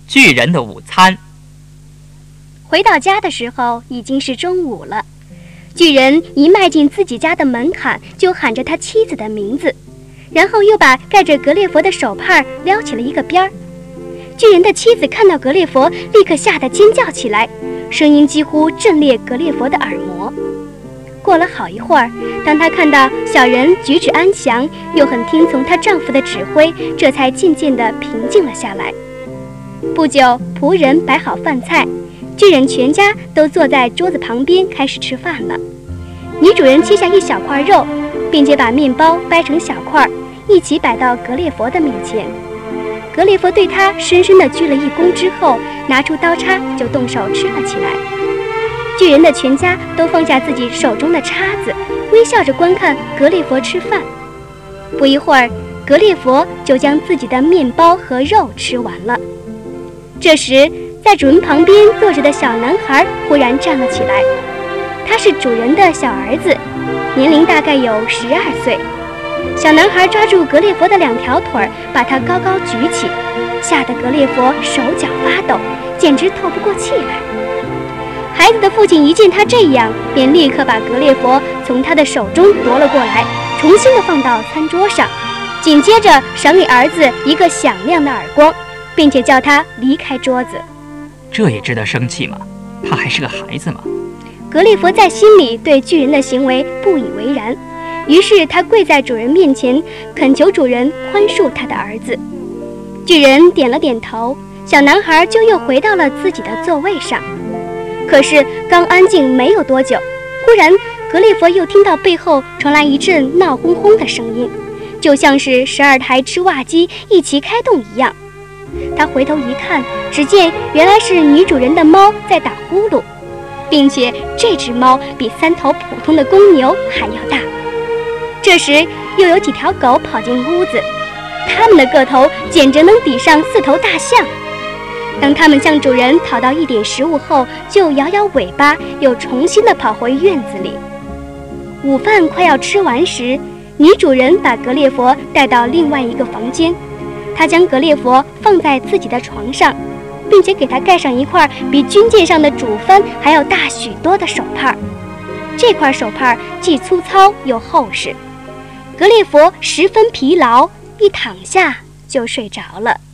巨人的午餐。 回到家的时候已经是中午了，巨人一迈进自己家的门槛，就喊着他妻子的名字，然后又把盖着格列佛的手帕撩起了一个边儿。巨人的妻子看到格列佛，立刻吓得尖叫起来，声音几乎震裂格列佛的耳膜。过了好一会儿，当她看到小人举止安详，又很听从她丈夫的指挥，这才渐渐地平静了下来。不久，仆人摆好饭菜，巨人全家都坐在桌子旁边开始吃饭了。女主人切下一小块肉，并且把面包掰成小块，一起摆到格列佛的面前。格列佛对他深深地鞠了一躬之后，拿出刀叉就动手吃了起来。巨人的全家都放下自己手中的叉子，微笑着观看格列佛吃饭。不一会儿，格列佛就将自己的面包和肉吃完了。这时，在主人旁边坐着的小男孩忽然站了起来，他是主人的小儿子，年龄大概有12岁。小男孩抓住格列佛的2条腿，把他高高举起，吓得格列佛手脚发抖，简直透不过气来。孩子的父亲一见他这样，便立刻把格列佛从他的手中夺了过来，重新的放到餐桌上，紧接着赏给儿子一个响亮的耳光，并且叫他离开桌子。 这也值得生气吗？他还是个孩子嘛。 格列佛在心里对巨人的行为不以为然，于是他跪在主人面前，恳求主人宽恕他的儿子。巨人点了点头，小男孩就又回到了自己的座位上。可是刚安静没有多久，忽然格列佛又听到背后传来一阵闹哄哄的声音，就像是12台吃袜机一齐开动一样。他回头一看，只见原来是女主人的猫在打呼噜，并且这只猫比3头普通的公牛还要大。这时又有几条狗跑进屋子，它们的个头简直能抵上4头大象。当它们向主人讨到一点食物后，就摇摇尾巴，又重新的跑回院子里。午饭快要吃完时，女主人把格列佛带到另外一个房间，她将格列佛放在自己的床上，并且给他盖上一块比军舰上的主帆还要大许多的手帕。这块手帕既粗糙又厚实，格列佛十分疲劳，一躺下就睡着了。